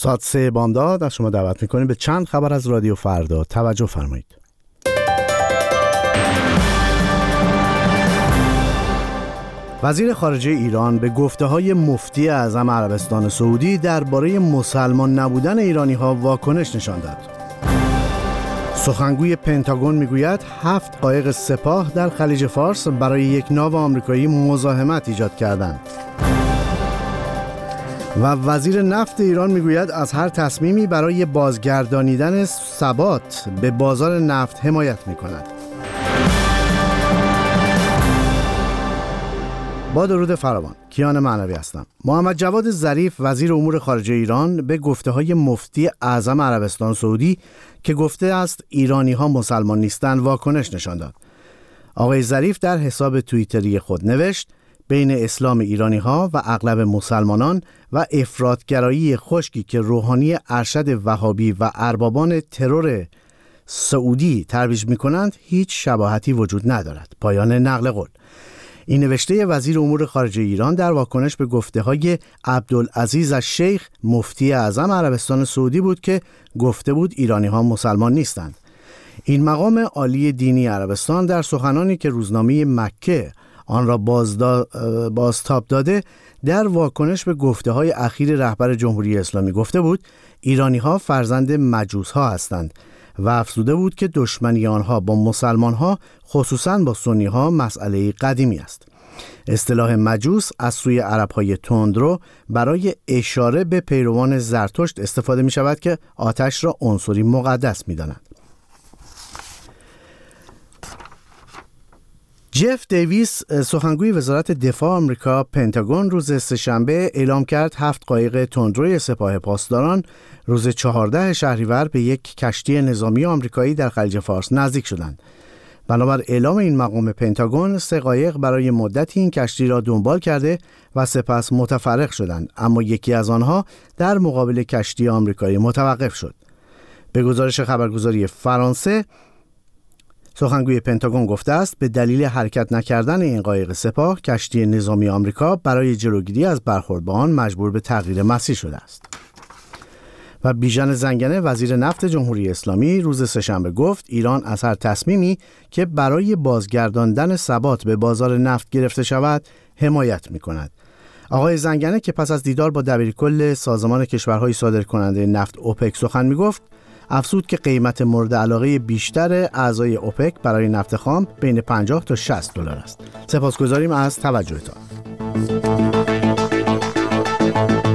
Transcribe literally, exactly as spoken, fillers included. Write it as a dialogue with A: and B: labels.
A: ساعت سه بامداد از شما دعوت میکنیم به چند خبر از رادیو فردا. توجه فرمایید. وزیر خارجه ایران به گفته‌های مفتی اعظم عربستان سعودی درباره مسلمان نبودن ایرانی‌ها واکنش نشان داد. سخنگوی پنتاگون میگوید هفت قایق سپاه در خلیج فارس برای یک ناو آمریکایی مزاحمت ایجاد کردند. و وزیر نفت ایران میگوید از هر تصمیمی برای بازگردانیدن ثبات به بازار نفت حمایت میکند. با درود فراوان، کیان معنوی هستم. محمد جواد ظریف وزیر امور خارجه ایران به گفته‌های مفتی اعظم عربستان سعودی که گفته است ایرانی‌ها مسلمان نیستند واکنش نشان داد. آقای ظریف در حساب توییتری خود نوشت بین اسلام ایرانی‌ها و اغلب مسلمانان و افراطگرایی خشکی که روحانی ارشد وهابی و اربابان ترور سعودی ترویج می‌کنند هیچ شباهتی وجود ندارد. پایان نقل قول. این نوشته وزیر امور خارجه ایران در واکنش به گفته‌های عبدالعزیز الشیخ مفتی اعظم عربستان سعودی بود که گفته بود ایرانی‌ها مسلمان نیستند. این مقام عالی دینی عربستان در سخنانی که روزنامه مکه آن را بازدا... بازتاب داده در واکنش به گفته‌های اخیر رهبر جمهوری اسلامی گفته بود ایرانی‌ها فرزند مجوس‌ها هستند و افزوده بود که دشمنی آنها با مسلمان‌ها خصوصاً با سنی‌ها مسئله قدیمی است. اصطلاح مجوس از سوی عرب‌های تندرو برای اشاره به پیروان زرتشت استفاده می‌شود که آتش را عنصری مقدس می‌دانند. جف دیویس سخنگوی وزارت دفاع آمریکا پنتاگون روز سه‌شنبه اعلام کرد هفت قایق تندروی سپاه پاسداران روز چهاردهم شهریور به یک کشتی نظامی آمریکایی در خلیج فارس نزدیک شدند. بنابر اعلام این مقام پنتاگون سه قایق برای مدتی این کشتی را دنبال کرده و سپس متفرق شدند، اما یکی از آنها در مقابل کشتی آمریکایی متوقف شد. به گزارش خبرگزاری فرانسه سخنگوی پنتاگون گفته است به دلیل حرکت نکردن این قایق سپاه کشتی نظامی آمریکا برای جلوگیری از برخورد با آن مجبور به تغییر مسیر شده است. و بیژن زنگنه وزیر نفت جمهوری اسلامی روز سه‌شنبه گفت ایران از هر تصمیمی که برای بازگرداندن ثبات به بازار نفت گرفته شود حمایت می‌کند. آقای زنگنه که پس از دیدار با دبیرکل سازمان کشورهای صادرکننده نفت اوپک سخن می‌گفت افزود که قیمت مورد علاقه بیشتر اعضای اوپک برای نفت خام بین پنجاه تا شصت دلار است. سپاسگزاریم از توجهتان.